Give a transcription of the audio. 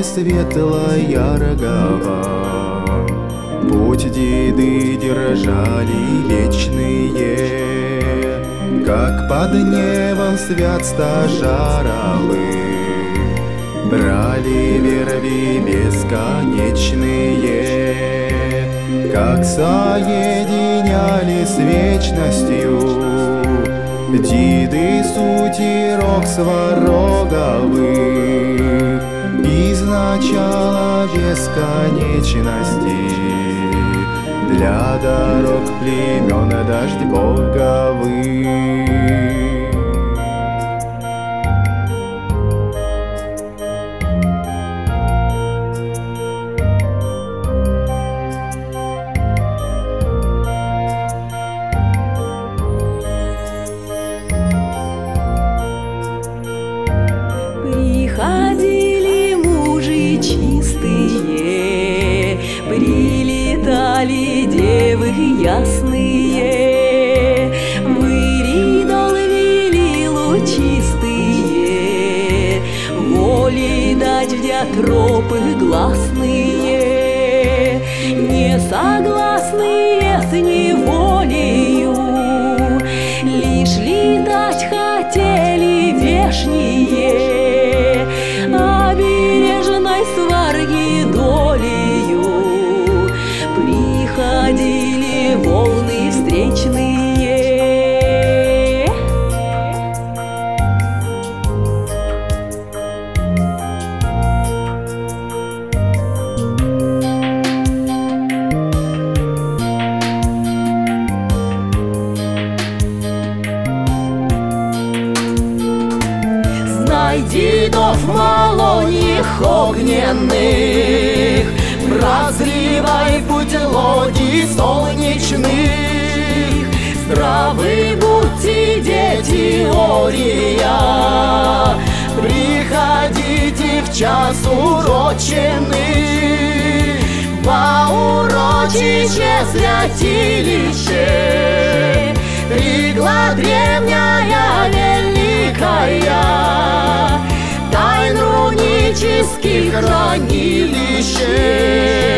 светло-яркого. Путь деды держали вечные, как под небом свят стажаровы. Брали верви бесконечные, как соединяли с вечностью деды сутирок свароговых из начала бесконечности для дорог племен дождь боговых. Приходили мужи чистые, прилетали девы ясные, в Иридол вели лучистые, воли дать в диатропы гласные, не согласные с неволею, лишь летать хотели вешние. Обережной сварги долею приходили волны встречные. Знай дедов малоньих огненных, разливай путь лодий солнечных. Здравы будьте, дети Ория, приходите в час уроченный, во урочище святилище легла древняя великая тайн рунических хранилищ.